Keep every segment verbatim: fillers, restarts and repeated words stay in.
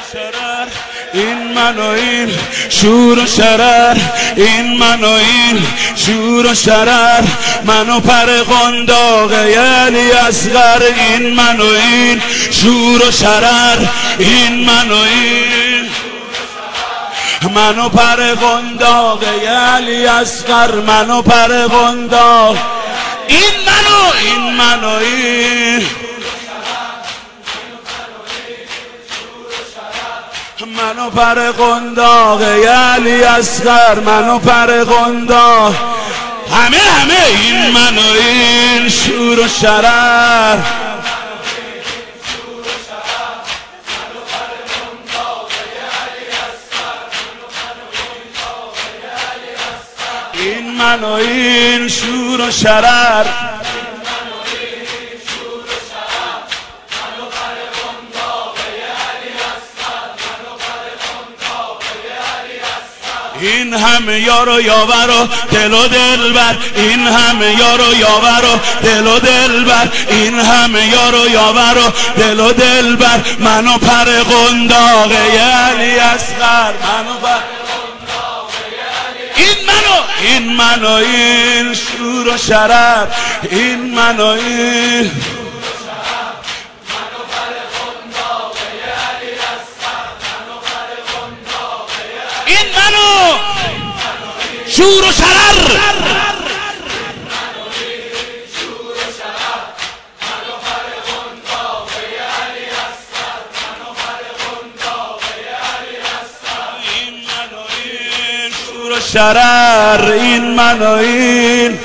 شرر این من و این شور و شرر این من و این شور و شرر من و پر قنداق علی اصغر این من و این شور و شرر این من و این من و پر قنداق علی اصغر من و پر قنداق این من و این من و این من و پر قنداق علی اصغر من و پر قنداق همه همه این من و این شور و شرر این من و این شور و شرر این همه یار و یاور و دل و دلبر این همه یار و یاور و دل و دلبر این همه یار و یاور و دل و دلبر من و پر قنداق علی اصغر من و پر این منو این منو این شور و شرر این منو این این منو شور و شرر شرر این من و این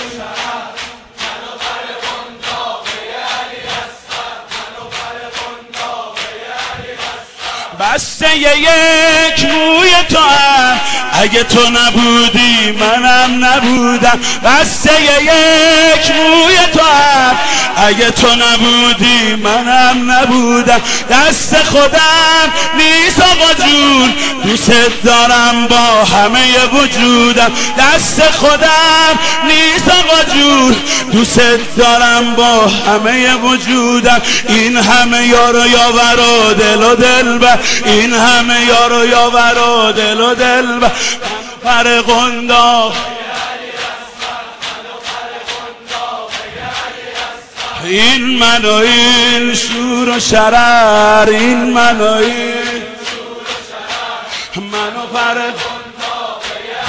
بسته یک موی تو هم اگه تو نبودی منم نبودم بسته یک موی تو هم اگه تو نبودی منم نبودم دست خودم نیست آقا جون دوست دارم با همه وجودم دست خودم نیست آقا جون دوست دارم با همه وجودم این همه یار و یاور و دل و دلبر این همه یار و یاور و دل و دلبر پر قنداق این من و این شور و شرر این من و این من و پر قنداق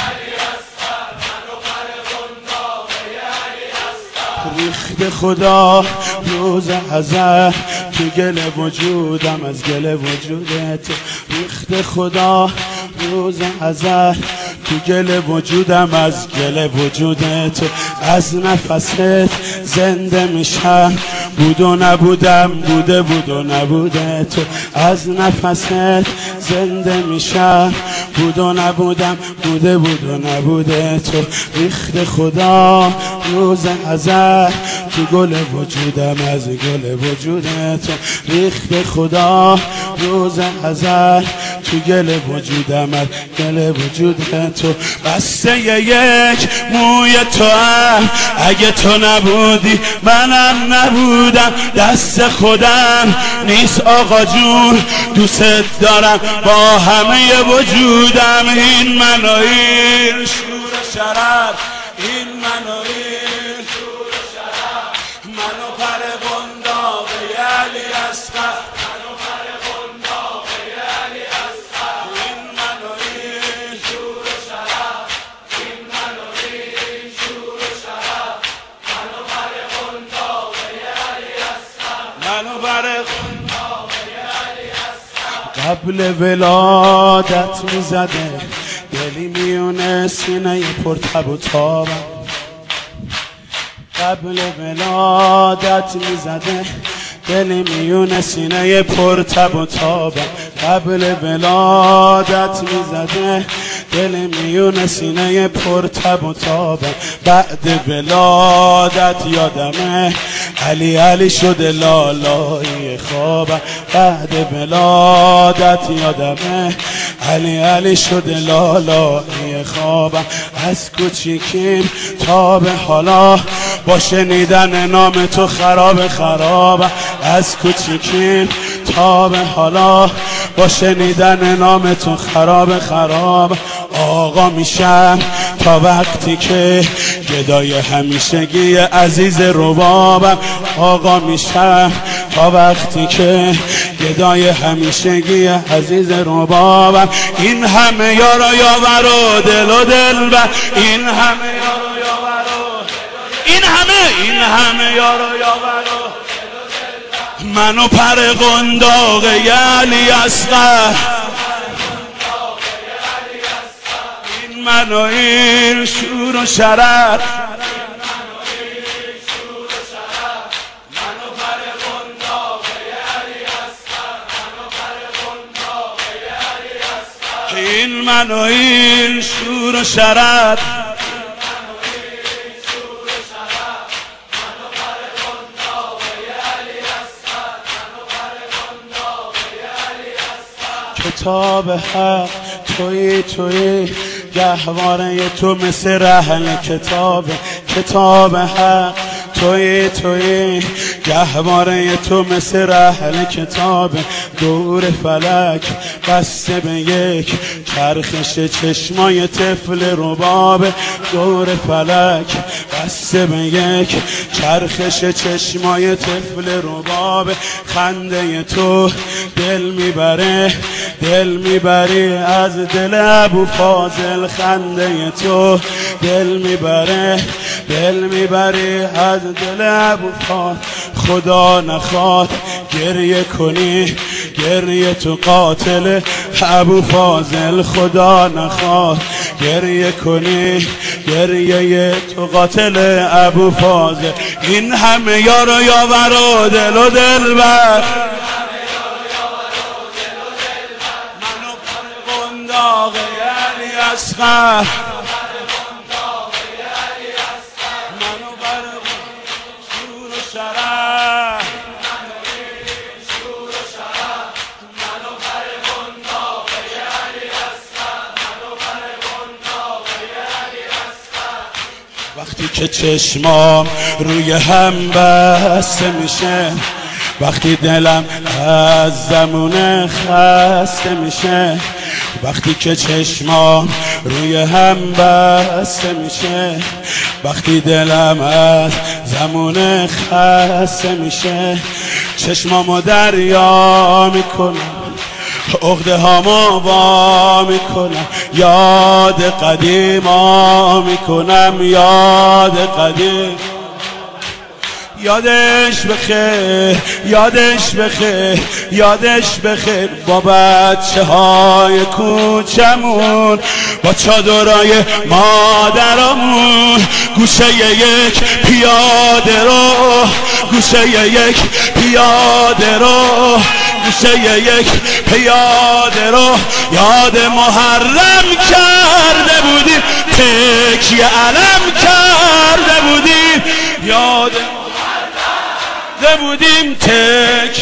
ریخت خدا روز ازل تو گل وجودم از گل وجودت ریخت خدا روز ازل تو گل وجودم از گل وجودت از نفست زنده میشم بود و نبودم بوده بود و نبوده تو از نفست زنده میشم بود و نبودم بوده بود و نبوده تو ریخت خدا روز ازل تو گل وجودم از گل وجودت ریخت خدا روز ازل تو گل وجودم از گل وجودت تو بسته یک موی تو هم اگه تو نبودی منم نبودم دست خودم نیست آقا جون دوست دارم با همه وجودم این من و این شور شرر این من و این شور شرر من و پر قنداق علی اصغر من و پر قنداق علی اصغر این من و این شور شرر این من و این شور شرر من و پر قنداق علی اصغر من و پر قنداق علی اصغر قبل ولادت میزده دلی میونه سینه پر تب و تابم قبل ولادت میزده دلی میونه سینه پر تب و تابم قبل ولادت میزده دلی میونه سینه پر تب و تابم بعد ولادت یادمه علی علی شده لالای خوابم بعد ولادت یادمه علی علی شده لالای خوابم از کوچیکیم تا به حالا با شنیدن نام تو خراب خرابم از کوچیکیم تا به حالا با شنیدن نامتون خراب خراب. آقا میشم تا وقتی که گدای همیشگی عزیز ربابم. آقا میشم تا وقتی که گدای همیشگی عزیز ربابم. این همه یار و یاور و دل و دلبر، این همه یار و یاور و این همه این همه یار و یاور و منو پر قنداق علی اصغر، این منو این شور و شرف، این من و این شور و شرف. کتاب حق توی توی گهواره تو مثل رهل کتاب. کتاب حق توی توی گهواره تو مثل رهل کتاب. دور فلک بسته به یک چرخش چشمای طفل رباب. دور فلک بسته به یک چرخش چشمای طفل رباب. خنده تو دل میبره، دل میبری از دل ابو فاضل. خنده تو دل میبره، دل میبری از دل ابو فاضل. خدا نخواد گریه کنی، گریه تو قاتل ابو فاضل. خدا نخواد گریه کنی، گریه تو قاتل ابو فاضل. این همه یار و یاور و دل و دلبر، منو پر قنداق علی اصغر، منو پر شور و شرف، وقتی که چشمام روی هم بسته میشه، وقتی دلم از زمونه خسته میشه، وقتی که چشمام روی هم بسته میشه، وقتی دلم از زمونه خسته میشه، چشمامو دریا میکنم، عقده هامو وا میکنم، یاد قدیما میکنم، یاد قدیم. یادش بخیر، یادش بخیر، یادش بخیر با بچه های کوچمون، با چادرای مادرمون. گوشه یک پیاده رو، گوشه یک پیاده رو، گوشه یک پیاده رو یاد محرم کرده بودیم، تکیه علم کرده بودیم، یاد بودیم، تک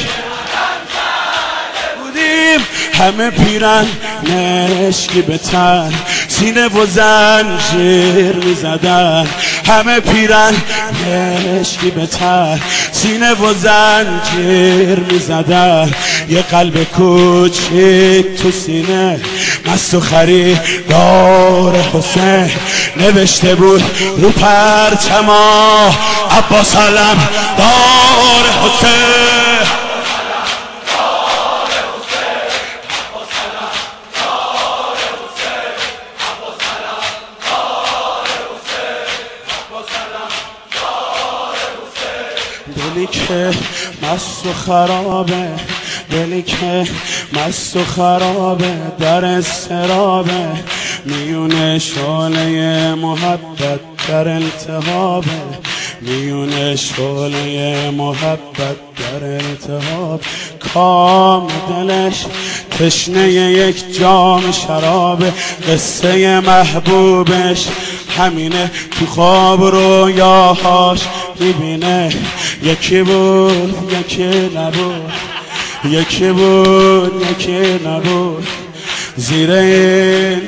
بودیم. همه پیرن مشکی به تن، سینه و زنجیر می زدن. همه پیرن مشکی به تن، سینه و زنجیر می زدن. یه قلب کوچیک تو سینه، مست و خریدار حسین، نوشته بود رو پرچما عباس علم دار حسین. دلی که مست و خرابه، دلی که مست و خرابه، در استرابه، میونه شعله محبت در التهابه، میونه شعله محبت در التهاب. کام دلش تشنه یک جام شرابه، قصه محبوبش همینه، تو خواب رویاهاش میبینه. یکی بود یکی نبود، یکی بود یکی نبود، زیر این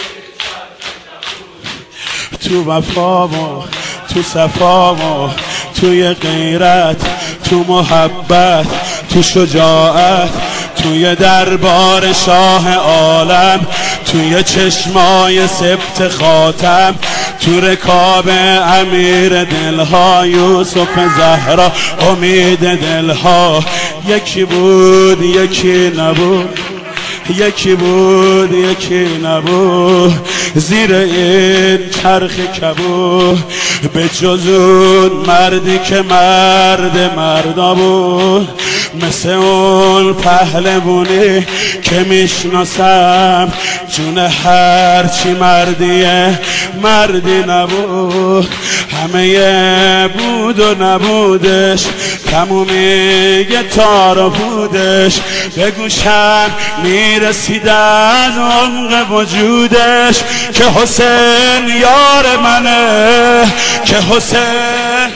تو وفامو، تو صفامو، توی غیرت، تو محبت، تو شجاعت، توی دربار شاه عالم، توی چشمای سبت خاتم، تو رکاب امیر دلها یوسف زهرا امید دلها. یکی بود یکی نبود، یکی بود یکی نبود، زیر این چرخ کبود به جز اون مردی که مرد مردا بود. مثل اون پهلوانی که میشناسم، جون هرچی مردیه مردی نبود. همه بود و نبودش، تمومی تار و بودش، به گوشم میرسید از عمق وجودش که حسین یار منه، که حسین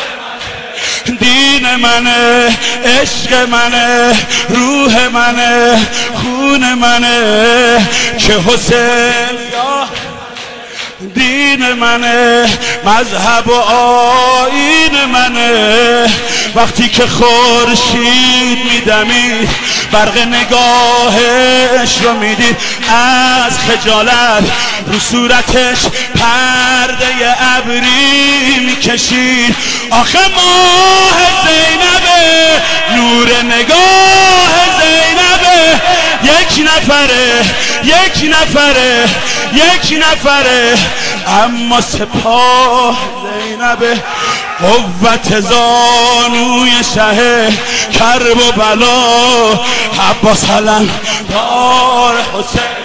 دین منه، عشق منه، روح منه، خون منه، که حسین دین منه، مذهب و آیین منه. وقتی که خورشید میدمید، برق نگاهش رو میدید، از خجالت رو صورتش پرده ابری میکشید. آخه ماه زینبه، نور نگاه زینبه، یک نفره یک نفره یک نفره، اما سپاه زینبه قوت زانوی شه کرب و بلا. عباس علم دار حسین،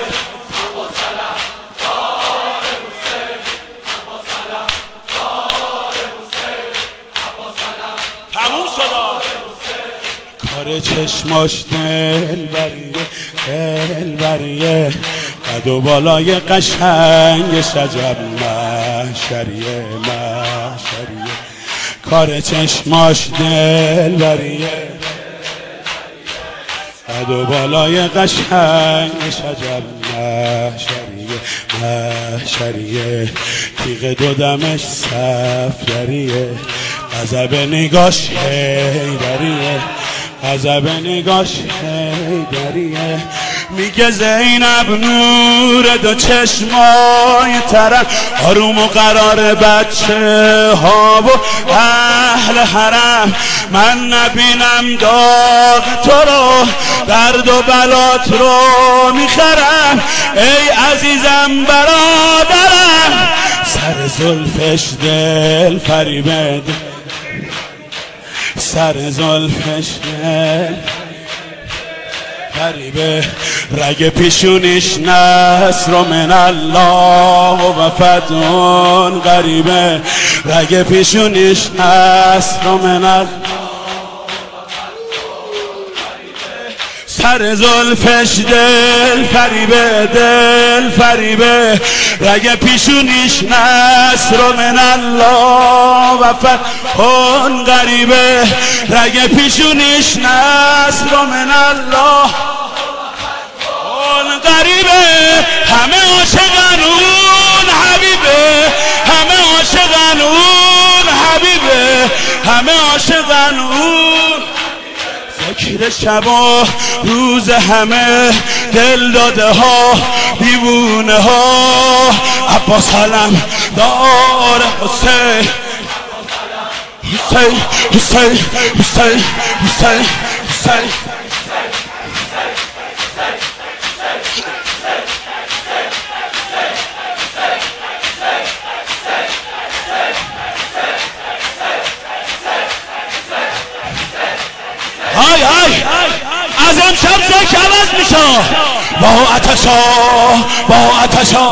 تموم شد کار چشماش دلبریه، دلبریه، قد و بالای قشنگ شجر محشریه، محشریه. کار چشماش دلبریه، قد و بالای قشنگ شجر محشریه، محشریه. تیغ دو دمش صفگریه، غضب نگاش حیدریه، غضب نگاش حیدریه. میگه زینب نور دو چشمای ترم، آروم و قرار بچه ها و اهل حرم. من نبینم داغ تو رو، درد و بلات رو میخرم. ای عزیزم برادرم، سر زلفش دل فریبه، سر زلفش دل فریبه، رگ پیشونیش نصر من الله و فتح غریبه، رگ پیشونیش نصر من الله. سر زلفش دل فریبه، دل فریبه، رگ پیشونیش نصر من الله و فتح غریبه، رگ پیشونیش نصر من الله غریبه. همه عاشقن اون حبیبه، همه عاشقن اون حبیبه، همه عاشقن اون. فکر شب و روز همه دل داده ها، دیوونه ها. عباس علم دار حسین، حسین حسین حسین حسین حسین. های های از امشب ذکر عوض میشه، با آتشا با آتشا.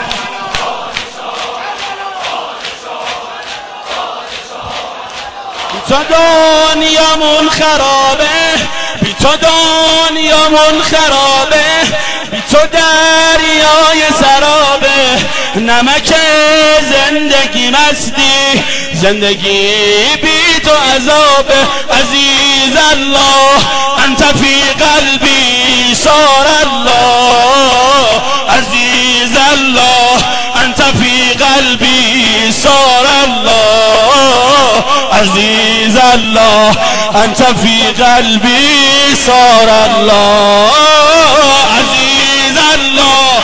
بی تو دنیامون خرابه، بی تو دنیامون خرابه، بی تو دریای سرابه. نمک زندگی مستی، زندگی بی تو عذابه. عزیز الله انت فی قلبی صار الله، عزیز الله انت فی قلبی صار الله، عزیز الله انت فی قلبی صار الله عزیز الله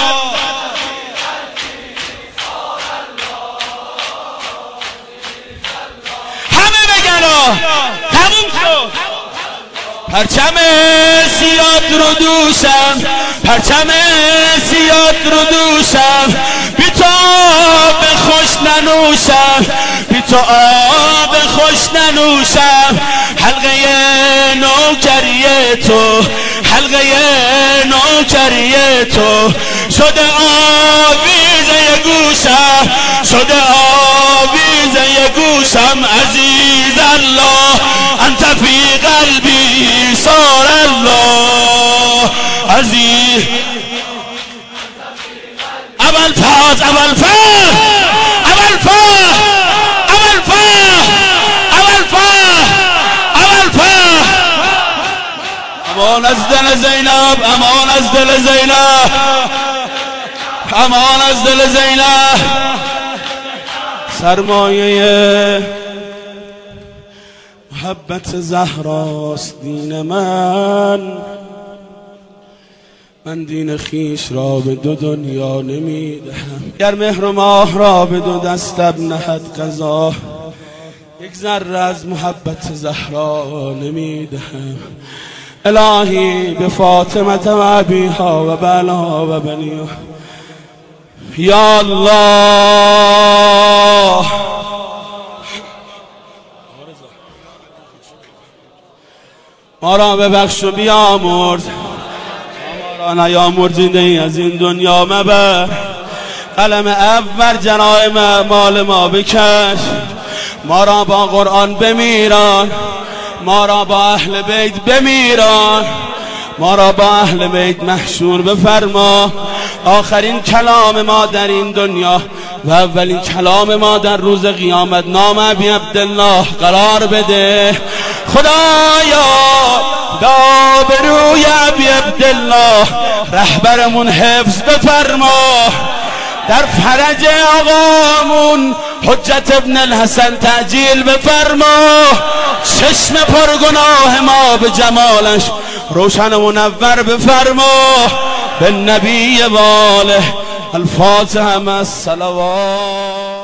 همه بگن تموم شد پرچم سیاد رو دوشم پرچم سیاد رو دوشم بی تو آب خوش ننوشم بی تو آب خوش ننوشم حلقه نوکری تو حلقه نوکری تو شده آویزه گوشم شده آویزه گوشم عزیز الله انت فی قلبی صار الله عزیز اول فاز اول فاز اول فاز اول فاز اول فاز اول فاز امان از دل زینب امان از دل زینب امان از دل زینب سرمایه محبت زهراست دین من من دین خیش را به دو دنیا نمیدهم گر مهر و ماه را به دو دستم نهد قضا یک ذره از محبت زهرا نمیدهم الهی به فاطمه و ابیها و بنها و بنیها یا الله ما را ببخش و بیامرز ما را نیامرز ای از این دنیا مبر قلم اول جرائم مال ما بکش ما را با قرآن بمیران ما را با اهل بیت بمیران ما را با اهل بیت محشور بفرما آخرین کلام ما در این دنیا و اولین کلام ما در روز قیامت نام ابی عبدالله قرار بده خدایا دابروی ابی عبدالله رهبرمون حفظ بفرما در فرج آقامون حجت ابن الحسن تعجیل بفرما چشم پرگناه ما به جمالش روشن و منور بفرما به نبی واله الفاتحه مع الصلوات.